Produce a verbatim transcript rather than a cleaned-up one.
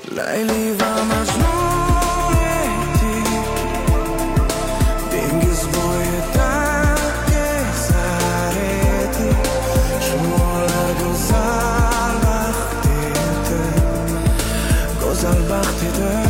Layli va Majnun edik, dengiz bo'yida kezar edik. Shumolar go'zal baxt edi, go'zal baxt edi.